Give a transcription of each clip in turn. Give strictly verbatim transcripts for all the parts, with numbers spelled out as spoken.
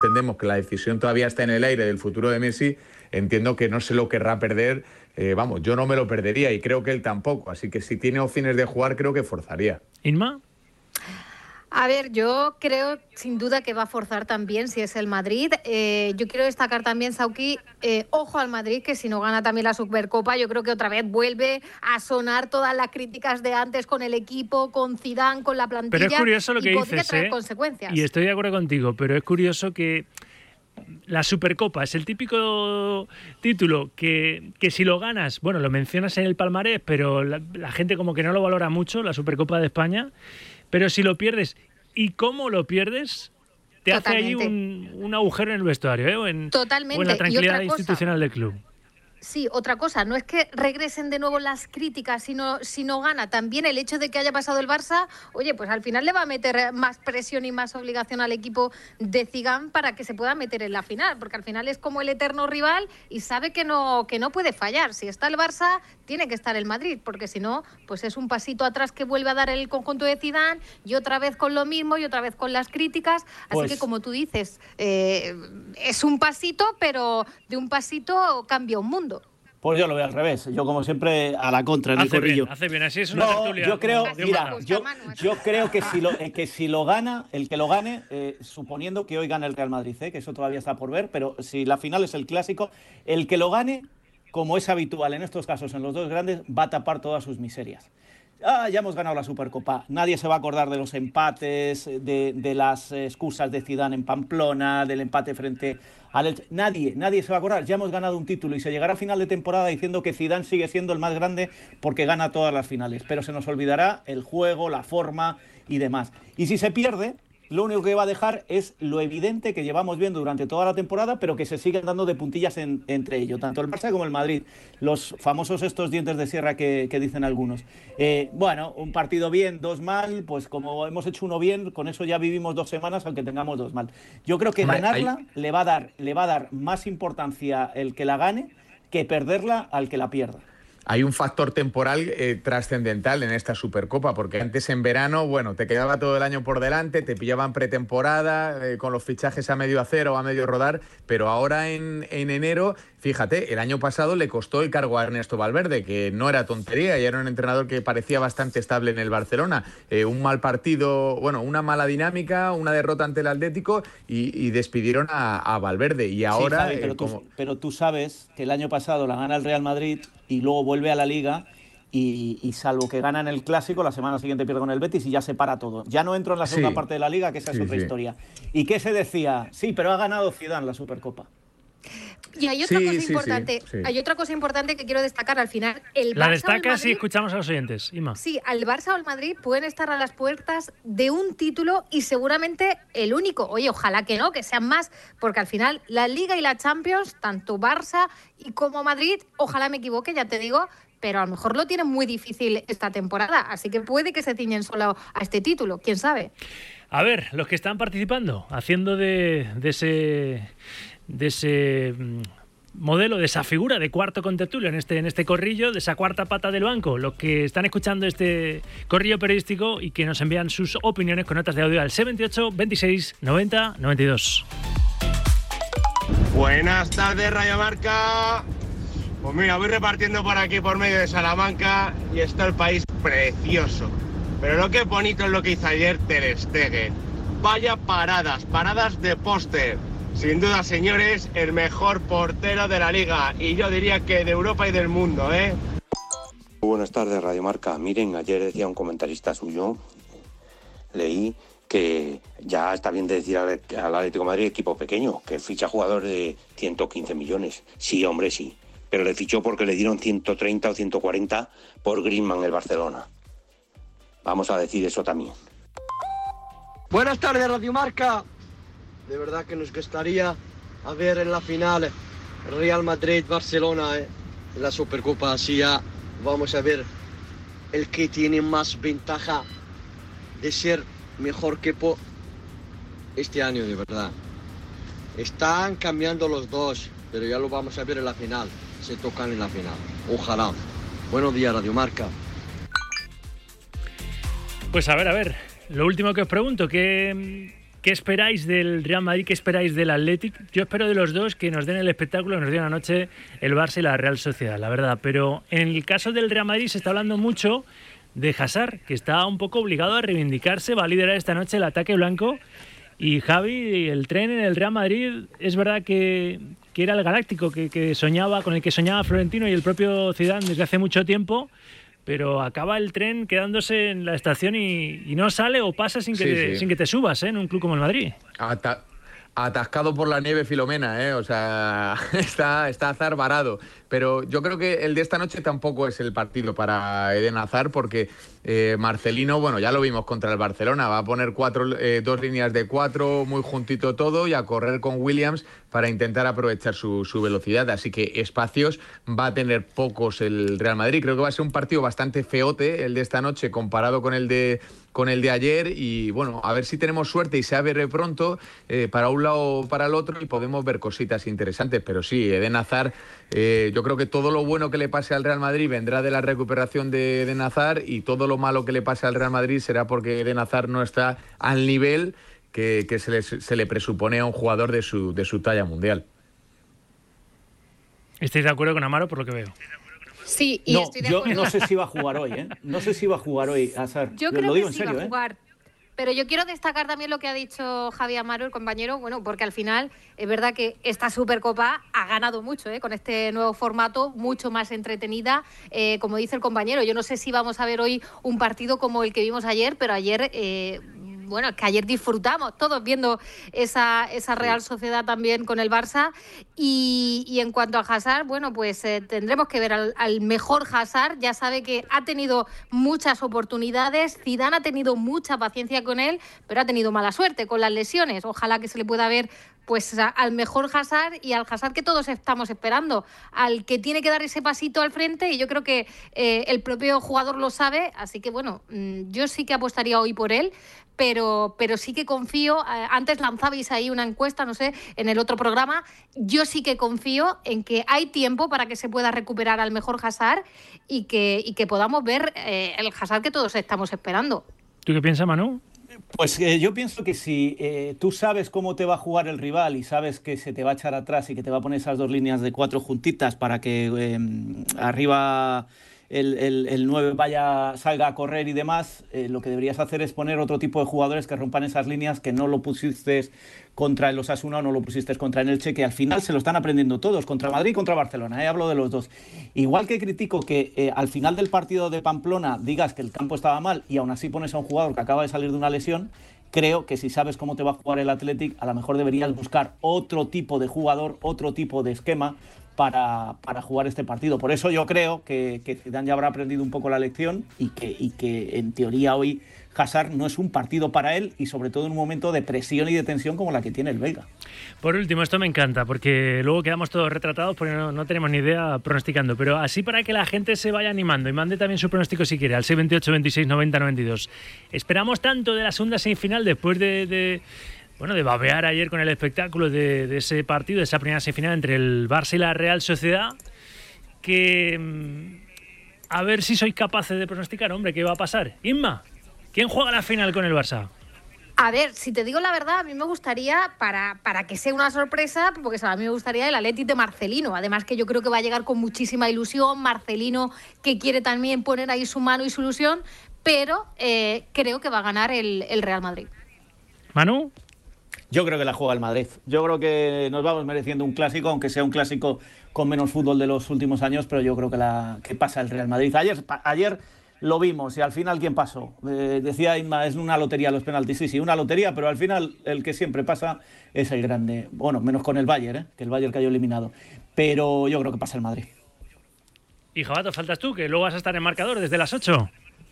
entendemos que la decisión todavía está en el aire del futuro de Messi, entiendo que no se lo querrá perder. Eh, vamos, yo no me lo perdería y creo que él tampoco. Así que si tiene opciones de jugar, creo que forzaría. ¿Inma? A ver, yo creo sin duda que va a forzar también si es el Madrid. Eh, yo quiero destacar también, Sauki, eh, ojo al Madrid, que si no gana también la Supercopa, yo creo que otra vez vuelve a sonar todas las críticas de antes con el equipo, con Zidane, con la plantilla. Pero es curioso lo que y podría dices, traer ¿eh? consecuencias. Y estoy de acuerdo contigo, pero es curioso que la Supercopa es el típico título que, que si lo ganas, bueno, lo mencionas en el palmarés, pero la, la gente como que no lo valora mucho, la Supercopa de España. Pero si lo pierdes, ¿y cómo lo pierdes? Te Totalmente. hace ahí un, un agujero en el vestuario, ¿eh? O en, Totalmente. o en la tranquilidad institucional del club. Sí, otra cosa, no es que regresen de nuevo las críticas si no, si no gana. También el hecho de que haya pasado el Barça, oye, pues al final le va a meter más presión y más obligación al equipo de Zidane para que se pueda meter en la final, porque al final es como el eterno rival y sabe que no, que no puede fallar. Si está el Barça, tiene que estar el Madrid, porque si no, pues es un pasito atrás que vuelve a dar el conjunto de Zidane y otra vez con lo mismo y otra vez con las críticas. Así pues, que como tú dices, eh, es un pasito, pero de un pasito cambia un mundo. Pues yo lo veo al revés. Yo, como siempre, a la contra, en el hace corrillo. Bien, hace bien, así es una no, tertulia. Yo creo, mira, pues yo, yo creo que si, lo, eh, que si lo gana, el que lo gane, eh, suponiendo que hoy gana el Real Madrid, eh, que eso todavía está por ver, pero si la final es el clásico, el que lo gane, como es habitual en estos casos, en los dos grandes, va a tapar todas sus miserias. Ah, ya hemos ganado la Supercopa. Nadie se va a acordar de los empates, de, de las excusas de Zidane en Pamplona, del empate frente al Elche. Nadie, nadie se va a acordar. Ya hemos ganado un título y se llegará a final de temporada diciendo que Zidane sigue siendo el más grande porque gana todas las finales. Pero se nos olvidará el juego, la forma y demás. Y si se pierde, lo único que va a dejar es lo evidente que llevamos viendo durante toda la temporada, pero que se siguen dando de puntillas en, entre ellos, tanto el Barça como el Madrid, los famosos estos dientes de sierra que, que dicen algunos. Eh, bueno, un partido bien, dos mal, pues como hemos hecho uno bien, con eso ya vivimos dos semanas, aunque tengamos dos mal. Yo creo que ganarla le va a dar, le va a dar más importancia el que la gane que perderla al que la pierda. Hay un factor temporal eh, trascendental en esta Supercopa, porque antes en verano, bueno, te quedaba todo el año por delante, te pillaban pretemporada, eh, con los fichajes a medio hacer o a medio rodar, pero ahora en, en enero, fíjate, el año pasado le costó el cargo a Ernesto Valverde, que no era tontería y era un entrenador que parecía bastante estable en el Barcelona. Eh, un mal partido, bueno, una mala dinámica, una derrota ante el Atlético y, y despidieron a, a Valverde. Y ahora... Sí, Javi, pero, eh, tú, como... pero tú sabes que el año pasado la gana el Real Madrid y luego vuelve a la Liga y, y salvo que gana en el Clásico, la semana siguiente pierde con el Betis y ya se para todo. Ya no entro en la segunda sí, parte de la Liga, que esa es sí, otra sí. historia. ¿Y qué se decía? Sí, pero ha ganado Zidane la Supercopa. Y hay otra sí, cosa sí, importante, sí, sí. hay otra cosa importante que quiero destacar al final. El La Barça destacas Madrid, y escuchamos a los oyentes, Ima. Sí, al Barça o al Madrid pueden estar a las puertas de un título y seguramente el único. Oye, ojalá que no, que sean más, porque al final la Liga y la Champions, tanto Barça y como Madrid, ojalá me equivoque, ya te digo, pero a lo mejor lo tienen muy difícil esta temporada, así que puede que se ciñen solo a este título, quién sabe. A ver, los que están participando, haciendo de, de ese... de ese modelo, de esa figura de cuarto contertulio en este, en este corrillo, de esa cuarta pata del banco, los que están escuchando este corrillo periodístico y que nos envían sus opiniones con notas de audio al seis veintiocho, veintiséis, noventa, noventa y dos. Buenas tardes, Radio Marca. Pues mira, voy repartiendo por aquí por medio de Salamanca y está el país precioso. Pero lo que es bonito es lo que hizo ayer Ter Stegen. Vaya paradas, paradas de póster. Sin duda, señores, el mejor portero de la Liga. Y yo diría que de Europa y del mundo, ¿eh? Buenas tardes, Radio Marca. Miren, ayer decía un comentarista suyo, leí que ya está bien de decir al, al Atlético de Madrid equipo pequeño, que ficha jugadores de ciento quince millones. Sí, hombre, sí. Pero le fichó porque le dieron ciento treinta o ciento cuarenta por Griezmann el Barcelona. Vamos a decir eso también. Buenas tardes, Radio Marca. De verdad que nos gustaría a ver en la final Real Madrid-Barcelona, eh, en la Supercopa. Así ya vamos a ver el que tiene más ventaja de ser mejor equipo este año, de verdad. Están cambiando los dos, pero ya lo vamos a ver en la final. Se tocan en la final. Ojalá. Buenos días, Radio Marca. Pues a ver, a ver. Lo último que os pregunto, ¿qué, ¿qué esperáis del Real Madrid? ¿Qué esperáis del Athletic? Yo espero de los dos que nos den el espectáculo, que nos den anoche el Barça y la Real Sociedad, la verdad. Pero en el caso del Real Madrid se está hablando mucho de Hazard, que está un poco obligado a reivindicarse, va a liderar esta noche el ataque blanco. Y Javi, el tren en el Real Madrid, es verdad que, que era el galáctico que, que soñaba, con el que soñaba Florentino y el propio Zidane desde hace mucho tiempo, pero acaba el tren quedándose en la estación y, y no sale o pasa sin que, sí, te, sí. sin que te subas, ¿eh? En un club como el Madrid. Ata- atascado por la nieve Filomena, ¿eh? O sea, está, está Hazard varado. Pero yo creo que el de esta noche tampoco es el partido para Eden Hazard, porque eh, Marcelino, bueno, ya lo vimos contra el Barcelona, va a poner cuatro, eh, dos líneas de cuatro, muy juntito todo, y a correr con Williams para intentar aprovechar su, su velocidad. Así que espacios va a tener pocos el Real Madrid. Creo que va a ser un partido bastante feote el de esta noche comparado con el de con el de ayer, y bueno, a ver si tenemos suerte y se abre pronto eh, para un lado o para el otro y podemos ver cositas interesantes. Pero sí, Eden Hazard, eh, yo creo que todo lo bueno que le pase al Real Madrid vendrá de la recuperación de Eden Hazard, y todo lo malo que le pase al Real Madrid será porque Eden Hazard no está al nivel que, que se, le, se le presupone a un jugador de su, de su talla mundial. ¿Estáis de acuerdo con Amaro por lo que veo? Sí, y no, estoy de yo acuerdo. no sé si va a jugar hoy, ¿eh? No sé si va a jugar hoy, Hazard. Yo lo, creo lo digo que en sí serio, va a jugar. ¿eh? Pero yo quiero destacar también lo que ha dicho Javi Amaro, el compañero, bueno, porque al final es verdad que esta Supercopa ha ganado mucho, ¿eh? Con este nuevo formato, mucho más entretenida, eh, como dice el compañero. Yo no sé si vamos a ver hoy un partido como el que vimos ayer, pero ayer... Eh, Bueno, es que ayer disfrutamos todos viendo esa, esa Real Sociedad también con el Barça. Y, y en cuanto a Hazard, bueno, pues eh, tendremos que ver al, al mejor Hazard. Ya sabe que ha tenido muchas oportunidades. Zidane ha tenido mucha paciencia con él, pero ha tenido mala suerte con las lesiones. Ojalá que se le pueda ver pues a, al mejor Hazard y al Hazard que todos estamos esperando, al que tiene que dar ese pasito al frente, y yo creo que eh, el propio jugador lo sabe. Así que bueno, yo sí que apostaría hoy por él. Pero, pero sí que confío, eh, antes lanzabais ahí una encuesta, no sé, en el otro programa, yo sí que confío en que hay tiempo para que se pueda recuperar al mejor Hazard y que, y que podamos ver eh, el Hazard que todos estamos esperando. ¿Tú qué piensas, Manu? Pues eh, yo pienso que si eh, tú sabes cómo te va a jugar el rival y sabes que se te va a echar atrás y que te va a poner esas dos líneas de cuatro juntitas para que eh, arriba... El, el, el nueve vaya, salga a correr y demás, eh, lo que deberías hacer es poner otro tipo de jugadores que rompan esas líneas, que no lo pusiste contra el Osasuna o no lo pusiste contra el Elche, que al final se lo están aprendiendo todos, contra Madrid y contra Barcelona, eh, hablo de los dos. Igual que critico que eh, al final del partido de Pamplona digas que el campo estaba mal y aún así pones a un jugador que acaba de salir de una lesión, creo que si sabes cómo te va a jugar el Athletic, a lo mejor deberías buscar otro tipo de jugador, otro tipo de esquema, Para, para jugar este partido. Por eso yo creo que, que Zidane ya habrá aprendido un poco la lección y que, y que en teoría hoy Hazard no es un partido para él, y sobre todo en un momento de presión y de tensión como la que tiene el belga. Por último, esto me encanta porque luego quedamos todos retratados porque no, no tenemos ni idea pronosticando, pero así para que la gente se vaya animando y mande también su pronóstico si quiere al seis veintiocho, veintiséis, noventa, noventa y dos. Esperamos tanto de la segunda semifinal después de... de Bueno, de babear ayer con el espectáculo de, de ese partido, de esa primera semifinal entre el Barça y la Real Sociedad, que a ver si sois capaces de pronosticar, hombre, ¿qué va a pasar? Inma, ¿quién juega la final con el Barça? A ver, si te digo la verdad, a mí me gustaría, para, para que sea una sorpresa, porque a mí me gustaría el Athletic de Marcelino. Además que yo creo que va a llegar con muchísima ilusión. Marcelino, que quiere también poner ahí su mano y su ilusión, pero eh, creo que va a ganar el, el Real Madrid. ¿Manu? Yo creo que la juega el Madrid. Yo creo que nos vamos mereciendo un clásico, aunque sea un clásico con menos fútbol de los últimos años, pero yo creo que, la, que pasa el Real Madrid. Ayer, ayer lo vimos y al final, ¿quién pasó? Eh, decía Inma, es una lotería los penaltis. Sí, sí, una lotería, pero al final el que siempre pasa es el grande. Bueno, menos con el Bayern, ¿eh? Que el Bayern cayó eliminado. Pero yo creo que pasa el Madrid. Y Jabato, faltas tú, que luego vas a estar en marcador desde las ocho.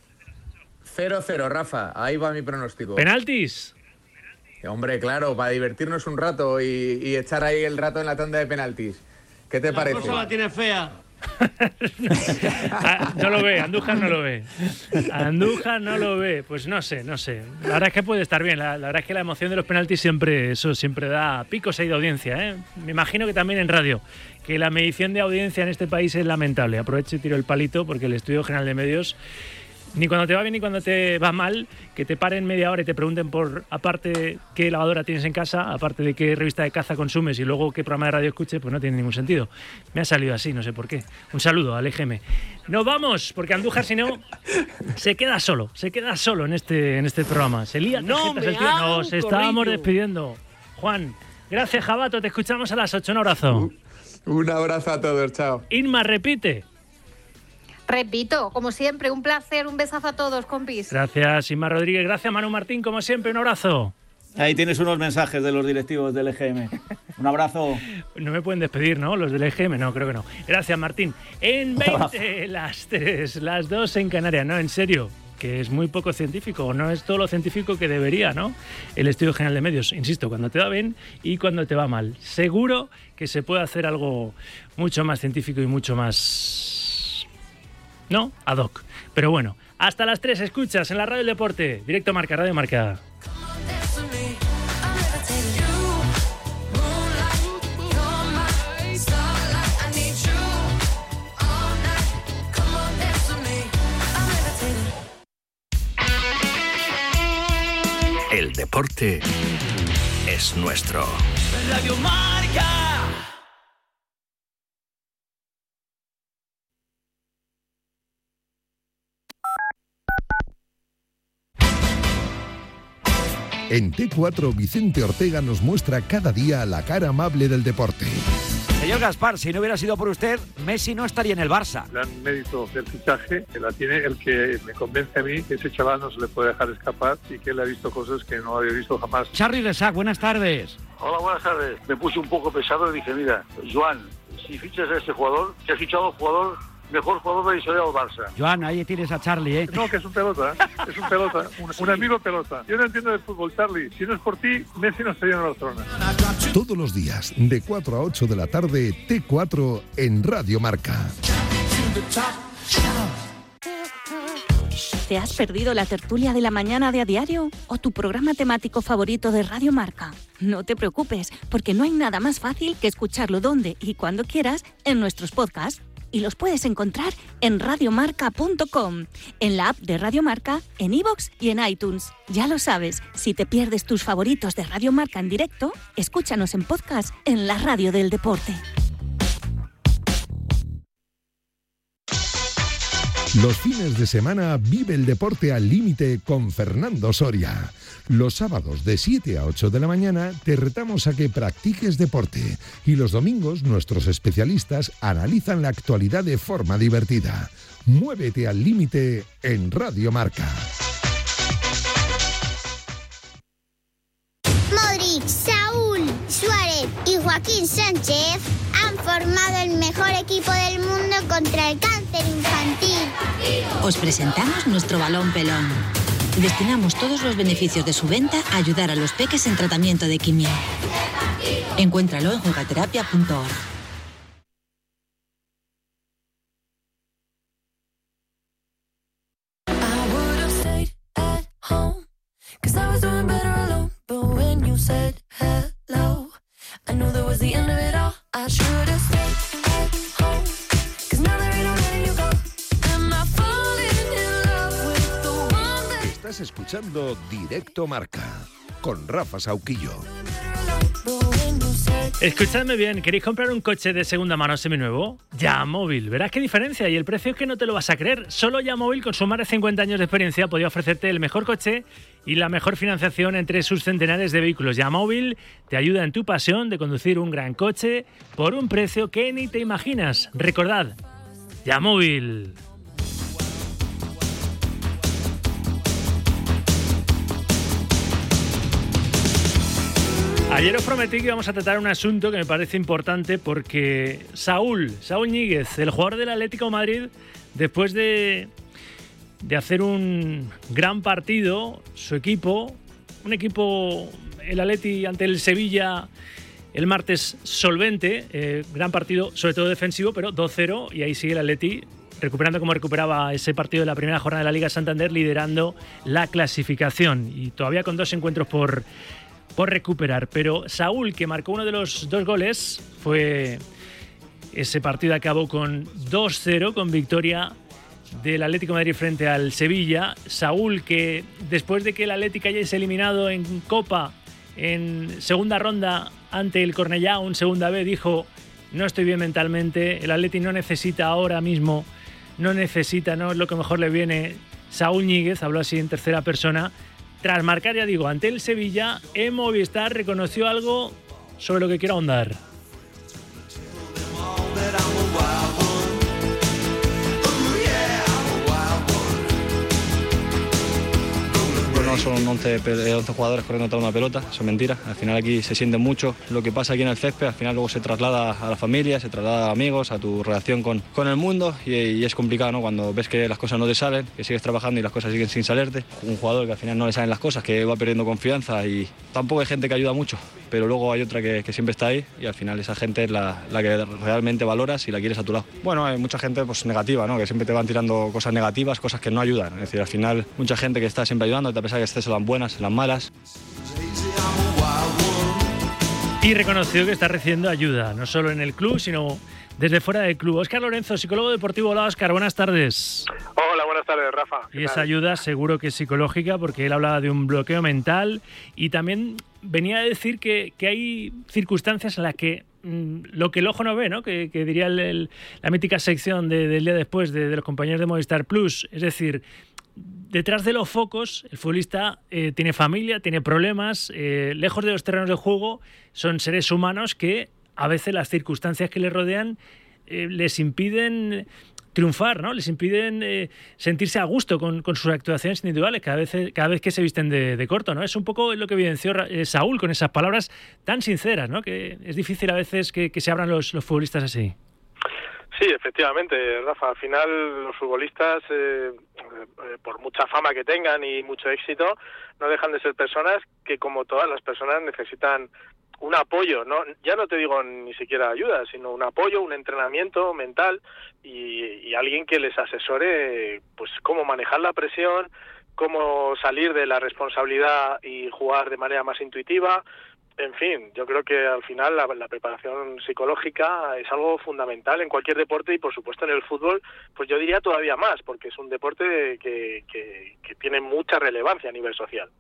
cero cero, Rafa. Ahí va mi pronóstico. ¿Penaltis? Hombre, claro, para divertirnos un rato y, y echar ahí el rato en la tanda de penaltis. ¿Qué te La parece? cosa la tiene fea. Ah, no lo ve, Andújar no lo ve. Andújar no lo ve. Pues no sé, no sé. La verdad es que puede estar bien. La, la verdad es que la emoción de los penaltis siempre, eso siempre da picos ahí de audiencia, ¿eh? Me imagino que también en radio, que la medición de audiencia en este país es lamentable. Aprovecho y tiro el palito porque el Estudio General de Medios Ni cuando te va bien ni cuando te va mal, que te paren media hora y te pregunten por, aparte, qué lavadora tienes en casa, aparte de qué revista de caza consumes y luego qué programa de radio escuches, pues no tiene ningún sentido. Me ha salido así, no sé por qué. Un saludo al E G M. Nos vamos, porque Andújar, si no, se queda solo, se queda solo en este, en este programa. Se lía no tarjetas el tío. Nos estábamos despidiendo. Juan, gracias, Jabato, te escuchamos a las ocho. Un abrazo. Un, un abrazo a todos, chao. Inma, repite. Repito, como siempre, un placer, un besazo a todos, compis. Gracias, Inma Rodríguez. Gracias, Manu Martín, como siempre, un abrazo. Ahí tienes unos mensajes de los directivos del E G M. Un abrazo. No me pueden despedir, ¿no? Los del E G M, no, creo que no. Gracias, Martín. En veinte, las tres, las dos en Canarias, no, en serio, que es muy poco científico, no es todo lo científico que debería, ¿no? El Estudio General de Medios, insisto, cuando te va bien y cuando te va mal. Seguro que se puede hacer algo mucho más científico y mucho más... ¿no? Ad hoc. Pero bueno, hasta las tres escuchas en la Radio del Deporte. Directo Marca, Radio Marca. El deporte es nuestro. Radio Marca. En T cuatro, Vicente Ortega nos muestra cada día la cara amable del deporte. Señor Gaspar, si no hubiera sido por usted, Messi no estaría en el Barça. El gran mérito del fichaje que la tiene el que me convence a mí que ese chaval no se le puede dejar escapar y que él ha visto cosas que no había visto jamás. Charly Resac, buenas tardes. Hola, buenas tardes. Me puse un poco pesado y dije, mira, Joan, si fichas a este jugador, que has fichado a un jugador... mejor jugador de la historia del Barça. Joan, ahí tienes a Charly, ¿eh? No, que es un pelota, es un pelota, un, un amigo pelota. Yo no entiendo de fútbol, Charly. Si no es por ti, Messi no estaría en Barcelona. Todos los días, de cuatro a ocho de la tarde, T cuatro en Radio Marca. ¿Te has perdido la tertulia de la mañana de A Diario o tu programa temático favorito de Radio Marca? No te preocupes, porque no hay nada más fácil que escucharlo donde y cuando quieras en nuestros podcasts. Y los puedes encontrar en radiomarca punto com, en la app de Radio Marca, en iVoox y en iTunes. Ya lo sabes, si te pierdes tus favoritos de Radio Marca en directo, escúchanos en podcast en la radio del deporte. Los fines de semana vive el deporte al límite con Fernando Soria. Los sábados de siete a ocho de la mañana te retamos a que practiques deporte y los domingos nuestros especialistas analizan la actualidad de forma divertida. Muévete al límite en Radio Marca. Modric, Saúl, Suárez y Joaquín Sánchez han formado el mejor equipo del mundo contra el cáncer infantil. Os presentamos nuestro balón pelón. Destinamos todos los beneficios de su venta a ayudar a los peques en tratamiento de quimio. Encuéntralo en jugaterapia punto org. Estás escuchando Directo Marca con Rafa Sauquillo. Escuchadme bien, ¿queréis comprar un coche de segunda mano seminuevo? Yamóvil, verás qué diferencia y el precio es que no te lo vas a creer. Solo Yamóvil, con sus más de cincuenta años de experiencia, podía ofrecerte el mejor coche y la mejor financiación entre sus centenares de vehículos. Yamóvil te ayuda en tu pasión de conducir un gran coche por un precio que ni te imaginas. Recordad, Yamóvil. Ayer os prometí que íbamos a tratar un asunto que me parece importante porque Saúl, Saúl Ñíguez, el jugador del Atlético de Madrid, después de, de hacer un gran partido, su equipo, un equipo, el Atleti ante el Sevilla el martes solvente, eh, gran partido, sobre todo defensivo, pero dos cero, y ahí sigue el Atleti recuperando como recuperaba ese partido de la primera jornada de la Liga Santander, liderando la clasificación y todavía con dos encuentros por... por recuperar, pero Saúl, que marcó uno de los dos goles, fue ese partido acabó con dos cero, con victoria del Atlético de Madrid frente al Sevilla. Saúl, que después de que el Atlético haya eliminado en Copa en segunda ronda ante el Cornellá, un segunda vez, dijo: no estoy bien mentalmente, el Atlético no necesita ahora mismo, no necesita, no es lo que mejor le viene. Saúl Ñíguez habló así en tercera persona. Tras marcar, ya digo, ante el Sevilla, en Movistar reconoció algo sobre lo que quiero ahondar. No son once, once jugadores corriendo tras una pelota, eso es mentira. Al final aquí se siente mucho lo que pasa aquí en el césped, al final luego se traslada a la familia, se traslada a amigos, a tu relación con, con el mundo y, y es complicado, ¿no? Cuando ves que las cosas no te salen, que sigues trabajando y las cosas siguen sin salirte. Un jugador que al final no le salen las cosas, que va perdiendo confianza y tampoco hay gente que ayuda mucho, pero luego hay otra que, que siempre está ahí y al final esa gente es la, la que realmente valoras y la quieres a tu lado. Bueno, hay mucha gente pues negativa, ¿no? Que siempre te van tirando cosas negativas, cosas que no ayudan. Es decir, al final mucha gente que está siempre ayudando, a pesar que estés en las buenas, en las malas. Y reconoció que está recibiendo ayuda, no solo en el club, sino desde fuera del club. Óscar Lorenzo, psicólogo deportivo. Hola, Óscar, buenas tardes. Hola, buenas tardes, Rafa. Y esa ayuda seguro que es psicológica, porque él hablaba de un bloqueo mental y también venía a decir que, que hay circunstancias en las que mmm, lo que el ojo no ve, ¿no? Que, que diría el, el, la mítica sección de, del día después de, de los compañeros de Movistar Plus. Es decir, detrás de los focos, el futbolista eh, tiene familia, tiene problemas, eh, lejos de los terrenos de juego, son seres humanos que a veces las circunstancias que les rodean eh, les impiden triunfar, ¿no? Les impiden eh, sentirse a gusto con, con sus actuaciones individuales cada vez, cada vez que se visten de, de corto, ¿no? Es un poco lo que evidenció eh, Saúl con esas palabras tan sinceras, ¿no? Que es difícil a veces que, que se abran los, los futbolistas así. Sí, efectivamente, Rafa. Al final los futbolistas, eh, eh, por mucha fama que tengan y mucho éxito, no dejan de ser personas que, como todas las personas, necesitan un apoyo, no, ya no te digo ni siquiera ayuda, sino un apoyo, un entrenamiento mental y, y alguien que les asesore, pues cómo manejar la presión, cómo salir de la responsabilidad y jugar de manera más intuitiva. En fin, yo creo que al final la, la preparación psicológica es algo fundamental en cualquier deporte y por supuesto en el fútbol, pues yo diría todavía más, porque es un deporte que, que, que tiene mucha relevancia a nivel social.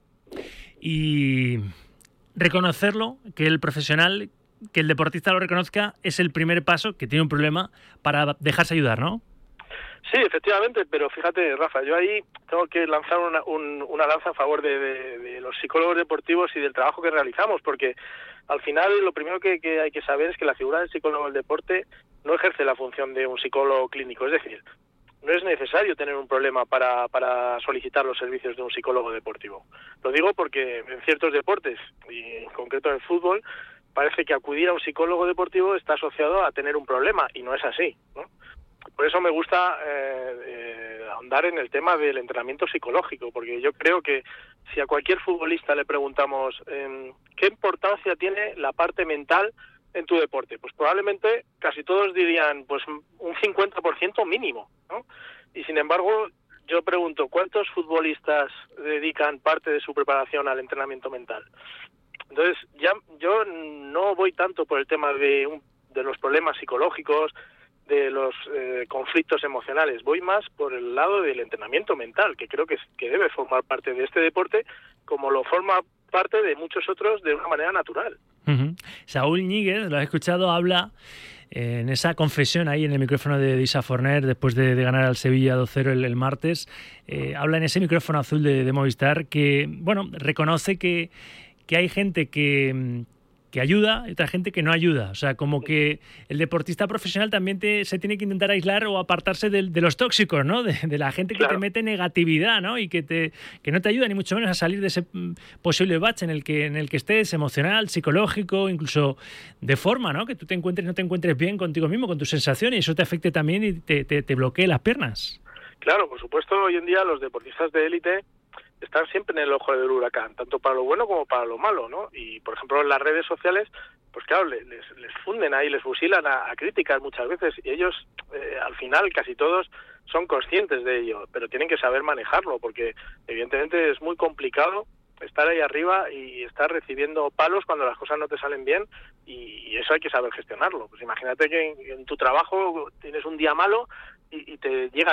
Y reconocerlo, que el profesional, que el deportista lo reconozca, es el primer paso, que tiene un problema, para dejarse ayudar, ¿no? Sí, efectivamente, pero fíjate, Rafa, yo ahí tengo que lanzar una, un, una lanza a favor de, de, de los psicólogos deportivos y del trabajo que realizamos, porque al final lo primero que, que hay que saber es que la figura del psicólogo del deporte no ejerce la función de un psicólogo clínico, es decir, no es necesario tener un problema para, para solicitar los servicios de un psicólogo deportivo. Lo digo porque en ciertos deportes, y en concreto en el fútbol, parece que acudir a un psicólogo deportivo está asociado a tener un problema, y no es así, ¿no? Por eso me gusta eh, eh, ahondar en el tema del entrenamiento psicológico, porque yo creo que si a cualquier futbolista le preguntamos eh, ¿qué importancia tiene la parte mental en tu deporte? Pues probablemente casi todos dirían pues un cincuenta por ciento mínimo, ¿no? Y sin embargo, yo pregunto, ¿cuántos futbolistas dedican parte de su preparación al entrenamiento mental? Entonces, ya yo no voy tanto por el tema de, un, de los problemas psicológicos, de los eh, conflictos emocionales, voy más por el lado del entrenamiento mental, que creo que, que debe formar parte de este deporte, como lo forma parte de muchos otros de una manera natural. Uh-huh. Saúl Ñíguez, lo has escuchado, habla eh, en esa confesión ahí en el micrófono de Isa Forner, después de, de ganar al Sevilla dos cero el, el martes, eh, habla en ese micrófono azul de, de Movistar que, bueno, reconoce que, que hay gente que... que ayuda y otra gente que no ayuda. O sea, como que el deportista profesional también te, se tiene que intentar aislar o apartarse de, de los tóxicos, ¿no? De, de la gente que claro. te mete negatividad, ¿no? Y que te que no te ayuda ni mucho menos a salir de ese posible bache en el que en el que estés, emocional, psicológico, incluso de forma, ¿no? Que tú te encuentres no te encuentres bien contigo mismo, con tus sensaciones, y eso te afecte también y te, te, te bloquee las piernas. Claro, por supuesto, hoy en día los deportistas de élite están siempre en el ojo del huracán, tanto para lo bueno como para lo malo, ¿no? Y, por ejemplo, en las redes sociales, pues claro, les, les funden ahí, les fusilan a, a críticas muchas veces, y ellos, eh, al final, casi todos son conscientes de ello, pero tienen que saber manejarlo, porque evidentemente es muy complicado estar ahí arriba y estar recibiendo palos cuando las cosas no te salen bien, y, y eso hay que saber gestionarlo. Pues imagínate que en, en tu trabajo tienes un día malo y, y te llegan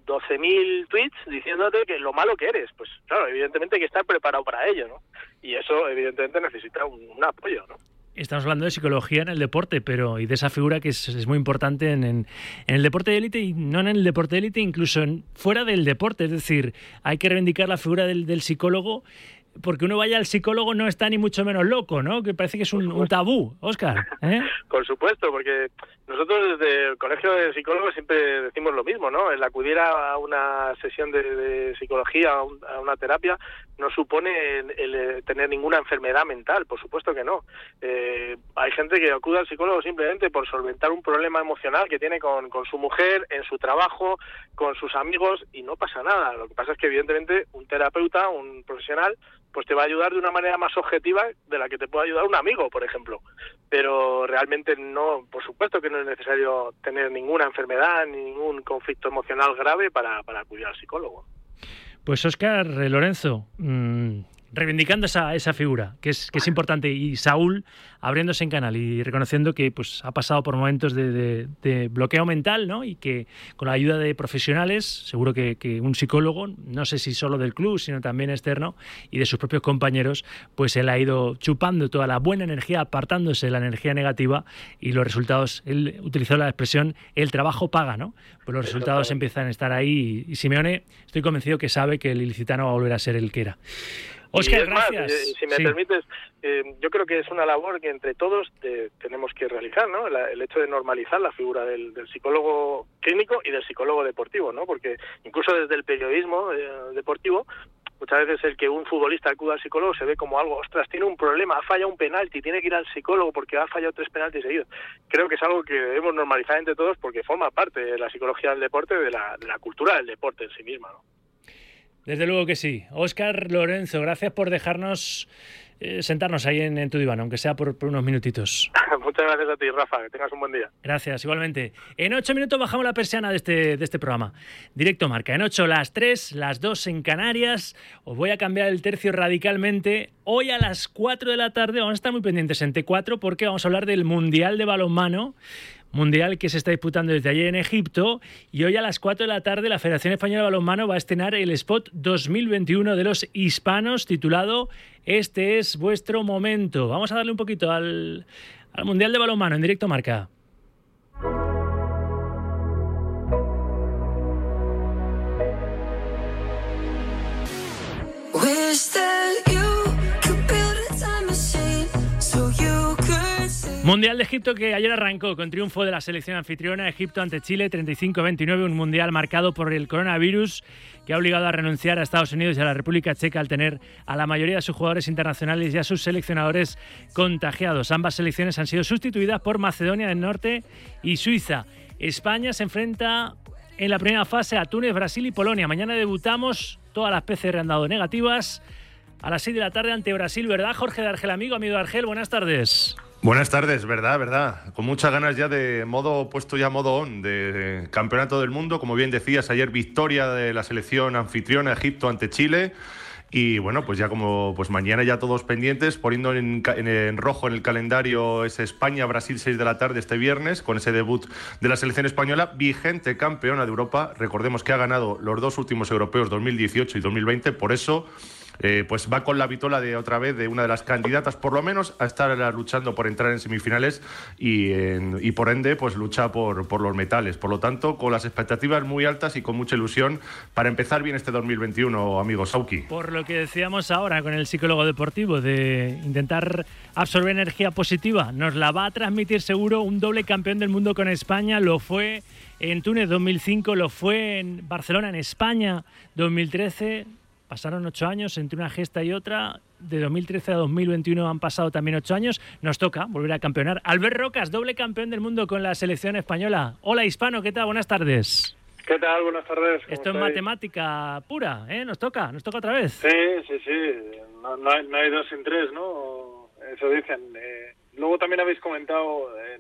doce mil tweets diciéndote que lo malo que eres. Pues claro, evidentemente hay que estar preparado para ello, ¿no? Y eso evidentemente necesita un, un apoyo, ¿no? Estamos hablando de psicología en el deporte, pero y de esa figura que es, es muy importante en, en, en el deporte de élite y no en el deporte de élite, incluso en, fuera del deporte. Es decir, hay que reivindicar la figura del, del psicólogo, porque uno vaya al psicólogo no está ni mucho menos loco, ¿no? Que parece que es un, un tabú, Óscar, ¿eh? Por supuesto, porque nosotros desde el Colegio de Psicólogos siempre decimos lo mismo, ¿no? El acudir a una sesión de, de psicología, a, un, a una terapia, no supone el, el tener ninguna enfermedad mental, por supuesto que no. Eh, hay gente que acude al psicólogo simplemente por solventar un problema emocional que tiene con, con su mujer, en su trabajo, con sus amigos, y no pasa nada. Lo que pasa es que evidentemente un terapeuta, un profesional, pues te va a ayudar de una manera más objetiva de la que te puede ayudar un amigo, por ejemplo. Pero realmente no, por supuesto que no es necesario tener ninguna enfermedad, ni ningún conflicto emocional grave para, para acudir al psicólogo. Pues Óscar Lorenzo, mmm, reivindicando esa, esa figura, que es, que es importante, y Saúl abriéndose en canal y reconociendo que pues ha pasado por momentos de, de, de bloqueo mental, ¿no? Y que con la ayuda de profesionales, seguro que, que un psicólogo, no sé si solo del club, sino también externo, y de sus propios compañeros, pues él ha ido chupando toda la buena energía, apartándose de la energía negativa, y los resultados, él utilizó la expresión, el trabajo paga, ¿no? Pues los resultados empiezan a estar ahí, y, y Simeone, estoy convencido que sabe que el ilicitano va a volver a ser el que era. Óscar, gracias. Más, eh, si me sí. permites, eh, yo creo que es una labor que entre todos eh, tenemos que realizar, ¿no? La, el hecho de normalizar la figura del, del psicólogo clínico y del psicólogo deportivo, ¿no? Porque incluso desde el periodismo eh, deportivo, muchas veces el que un futbolista acuda al psicólogo se ve como algo, ostras, tiene un problema, ha fallado un penalti, tiene que ir al psicólogo porque ha fallado tres penaltis seguidos. Creo que es algo que debemos normalizar entre todos porque forma parte de la psicología del deporte, de la, de la cultura del deporte en sí misma, ¿no? Desde luego que sí. Óscar Lorenzo, gracias por dejarnos eh, sentarnos ahí en, en tu diván, aunque sea por, por unos minutitos. Muchas gracias a ti, Rafa, que tengas un buen día. Gracias, igualmente. En ocho minutos bajamos la persiana de este, de este programa. Directo Marca. En ocho las tres, las dos en Canarias. Os voy a cambiar el tercio radicalmente. Hoy a las cuatro de la tarde vamos a estar muy pendientes en T cuatro porque vamos a hablar del Mundial de Balonmano. Mundial que se está disputando desde ayer en Egipto, y hoy a las cuatro de la tarde la Federación Española de Balonmano va a estrenar el spot dos mil veintiuno de los hispanos titulado Este es vuestro momento. Vamos a darle un poquito al, al Mundial de Balonmano en Directo Marca. Mundial de Egipto que ayer arrancó con triunfo de la selección anfitriona Egipto ante Chile treinta y cinco a veintinueve, un mundial marcado por el coronavirus que ha obligado a renunciar a Estados Unidos y a la República Checa al tener a la mayoría de sus jugadores internacionales y a sus seleccionadores contagiados. Ambas selecciones han sido sustituidas por Macedonia del Norte y Suiza. España se enfrenta en la primera fase a Túnez, Brasil y Polonia. Mañana debutamos, todas las P C R han dado negativas, a las seis de la tarde ante Brasil, ¿verdad? Jorge de Argel, amigo, amigo de Argel, buenas tardes. Buenas tardes, verdad, verdad. Con muchas ganas ya de modo, puesto ya modo on, de, de campeonato del mundo. Como bien decías, ayer victoria de la selección anfitriona Egipto ante Chile. Y bueno, pues ya como pues mañana ya todos pendientes, poniendo en, en, en rojo en el calendario ese España-Brasil seis de la tarde este viernes, con ese debut de la selección española, vigente campeona de Europa. Recordemos que ha ganado los dos últimos europeos, dos mil dieciocho y dos mil veinte, por eso eh, pues va con la vitola de otra vez de una de las candidatas, por lo menos, a estar luchando por entrar en semifinales y, en, y por ende, pues lucha por, por los metales. Por lo tanto, con las expectativas muy altas y con mucha ilusión para empezar bien este dos mil veintiuno, amigo Sauki. Por lo que decíamos ahora con el psicólogo deportivo, de intentar absorber energía positiva, nos la va a transmitir seguro un doble campeón del mundo con España. Lo fue en Túnez dos mil cinco, lo fue en Barcelona, en España dos mil trece. Pasaron ocho años entre una gesta y otra. De dos mil trece a dos mil veintiuno han pasado también ocho años. Nos toca volver a campeonar. Albert Rocas, doble campeón del mundo con la selección española. Hola, hispano, ¿qué tal? Buenas tardes. ¿Qué tal? Buenas tardes. Esto es matemática pura, ¿eh? Nos toca, nos toca otra vez. Sí, sí, sí. No, no, hay, no hay dos sin tres, ¿no? Eso dicen. Eh, luego también habéis comentado eh,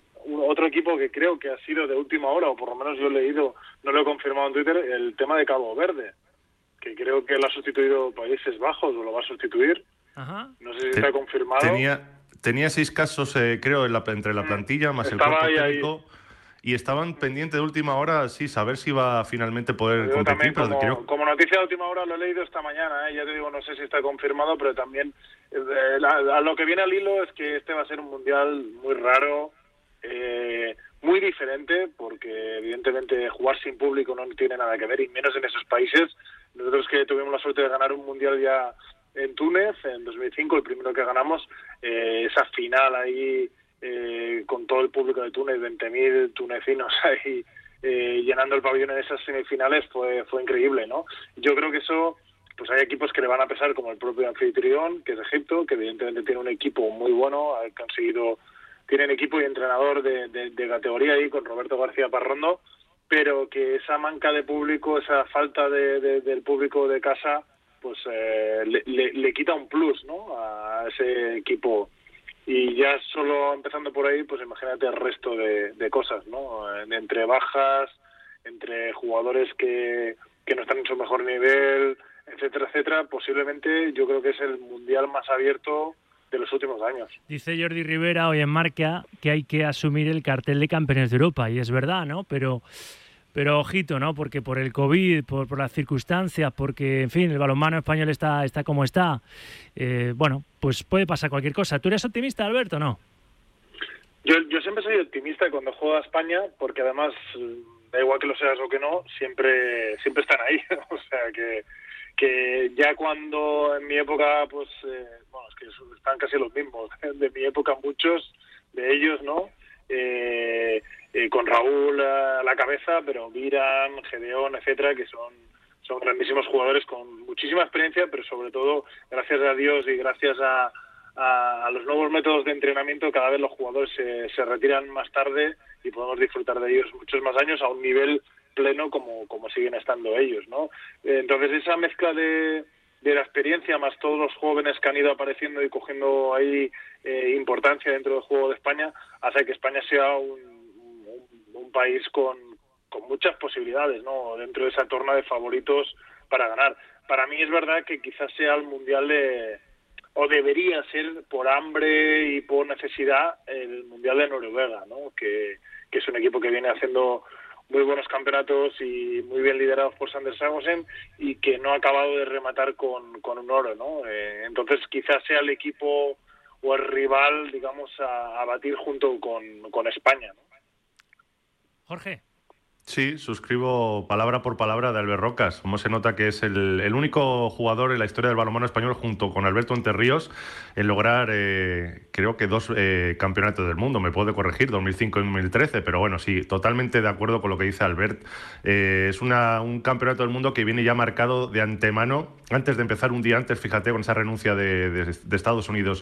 otro equipo que creo que ha sido de última hora, o por lo menos yo he leído, no lo he confirmado en Twitter, el tema de Cabo Verde, que creo que lo ha sustituido Países Bajos, o lo va a sustituir. Ajá. No sé si está confirmado. Tenía, tenía seis casos, eh, creo, en la, entre la plantilla, más Estaba el cuerpo ahí, técnico. Ahí. y estaban pendientes de última hora, sí, saber si iba a finalmente poder Yo competir. también, Pero como, creo... como noticia de última hora lo he leído esta mañana, ¿eh? Ya te digo, no sé si está confirmado, pero también eh, a, a lo que viene al hilo es que este va a ser un mundial muy raro, eh, muy diferente, porque evidentemente jugar sin público no tiene nada que ver, y menos en esos países. Nosotros que tuvimos la suerte de ganar un mundial ya en Túnez, en dos mil cinco, el primero que ganamos, eh, esa final ahí eh, con todo el público de Túnez, veinte mil tunecinos ahí eh, llenando el pabellón en esas semifinales, fue fue increíble, ¿no? Yo creo que eso, pues hay equipos que le van a pesar, como el propio anfitrión, que es Egipto, que evidentemente tiene un equipo muy bueno, ha conseguido, tienen equipo y entrenador de, de, de categoría ahí con Roberto García Parrondo, pero que esa manca de público, esa falta de, de, del público de casa, pues eh, le, le, le quita un plus, ¿no?, a ese equipo. Y ya solo empezando por ahí, pues imagínate el resto de, de cosas, ¿no? Entre bajas, entre jugadores que, que no están en su mejor nivel, etcétera, etcétera. Posiblemente yo creo que es el mundial más abierto de los últimos años. Dice Jordi Rivera hoy en Marca que hay que asumir el cartel de campeones de Europa, y es verdad, ¿no? Pero... Pero ojito, ¿no? Porque por el COVID, por, por las circunstancias, porque, en fin, el balonmano español está, está como está. Eh, bueno, pues puede pasar cualquier cosa. ¿Tú eres optimista, Alberto, o no? Yo, yo siempre soy optimista cuando juego a España, porque además, da igual que lo seas o que no, siempre siempre están ahí. O sea, que, que ya cuando en mi época, pues, eh, bueno, es que están casi los mismos. De mi época muchos de ellos, ¿no? Eh... Eh, con Raúl a la cabeza, pero Viran, Gedeón, etcétera, que son son grandísimos jugadores con muchísima experiencia, pero sobre todo, gracias a Dios y gracias a, a, a los nuevos métodos de entrenamiento, cada vez los jugadores se, se retiran más tarde y podemos disfrutar de ellos muchos más años a un nivel pleno como, como siguen estando ellos, ¿no? Eh, entonces, esa mezcla de, de la experiencia, más todos los jóvenes que han ido apareciendo y cogiendo ahí eh, importancia dentro del juego de España, hace que España sea un un país con, con muchas posibilidades, ¿no?, dentro de esa torna de favoritos para ganar. Para mí es verdad que quizás sea el mundial de, o debería ser por hambre y por necesidad, el mundial de Noruega, ¿no?, que, que es un equipo que viene haciendo muy buenos campeonatos y muy bien liderados por Sander Sagosen, y que no ha acabado de rematar con, con un oro, ¿no? Eh, entonces quizás sea el equipo o el rival, digamos, a, a batir junto con, con España, ¿no? Jorge. Sí, suscribo palabra por palabra de Albert Rocas. Como se nota que es el, el único jugador en la historia del balonmano español, junto con Alberto Enterríos, en lograr, eh, creo que dos eh, campeonatos del mundo. Me puede corregir, dos mil cinco y dos mil trece, pero bueno, sí, totalmente de acuerdo con lo que dice Albert. Eh, es una, un campeonato del mundo que viene ya marcado de antemano, antes de empezar, un día antes, fíjate, con esa renuncia de, de, de Estados Unidos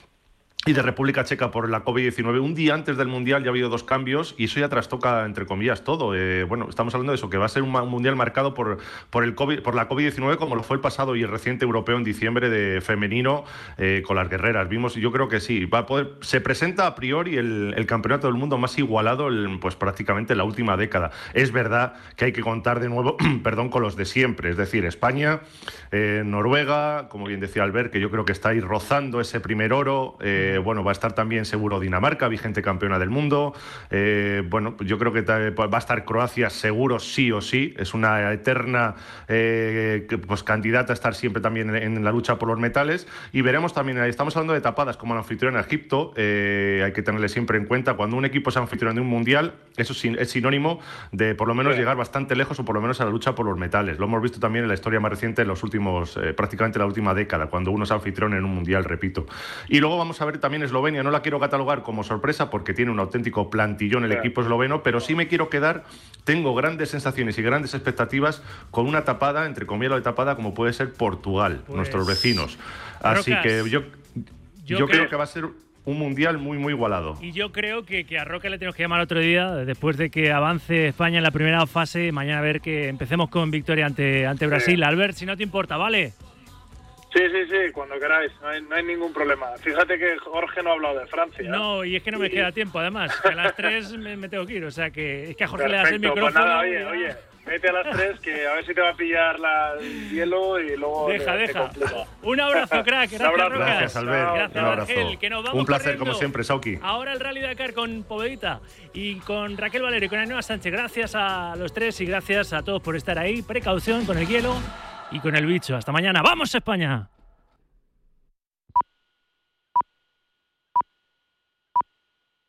y de República Checa por la COVID diecinueve. Un día antes del Mundial ya ha habido dos cambios y eso ya trastoca, entre comillas, todo. Eh, bueno, estamos hablando de eso, que va a ser un, un Mundial marcado por, por, el COVID, por la COVID diecinueve, como lo fue el pasado y el reciente europeo en diciembre de femenino eh, con las guerreras. Vimos, yo creo que sí, va a poder, se presenta a priori el, el campeonato del mundo más igualado, el, pues prácticamente en la última década. Es verdad que hay que contar de nuevo, perdón, con los de siempre, es decir, España, eh, Noruega, como bien decía Albert, que yo creo que está ahí rozando ese primer oro. Eh, bueno, va a estar también seguro Dinamarca, vigente campeona del mundo. Eh, bueno, yo creo que va a estar Croacia seguro, sí o sí. Es una eterna eh, pues, candidata a estar siempre también en, en la lucha por los metales. Y veremos también, estamos hablando de tapadas como el anfitrión a Egipto. Eh, hay que tenerle siempre en cuenta, cuando un equipo es anfitrión de un mundial, eso es sinónimo de por lo menos llegar bastante lejos, o por lo menos a la lucha por los metales. Lo hemos visto también en la historia más reciente, en los últimos, eh, prácticamente la última década, cuando uno es anfitrión en un mundial, repito. Y luego vamos a ver también Eslovenia. No la quiero catalogar como sorpresa porque tiene un auténtico plantillón el equipo esloveno, pero sí me quiero quedar, tengo grandes sensaciones y grandes expectativas con una tapada, entre comillas de tapada, como puede ser Portugal, pues, nuestros vecinos. Así Rocas, que yo, yo, yo creo que va a ser un mundial muy, muy igualado. Y yo creo que, que a Roca le tenemos que llamar otro día, después de que avance España en la primera fase, mañana a ver que empecemos con victoria ante, ante Brasil. Sí. Albert, si no te importa, ¿vale? Sí, sí, sí, cuando queráis, no hay, no hay ningún problema. Fíjate que Jorge no ha hablado de Francia. No, y es que no me y... queda tiempo, además. Que a las tres me, me tengo que ir, o sea que es que a Jorge Perfecto, le das el micrófono. Pues nada, oye, oye, vete a las tres, que a ver si te va a pillar la, el hielo y luego... Deja, te, deja. Te Un abrazo, crack. Gracias, abrazo. Rocas. Gracias, Albert. Gracias, un abrazo. Argel, que nos vamos Un placer, corriendo. como siempre, Sauki. Ahora el Rally Dakar con Povedita y con Raquel Valero y con Ainhoa Sánchez. Gracias a los tres y gracias a todos por estar ahí. Precaución con el hielo y con el bicho. Hasta mañana. ¡Vamos, España!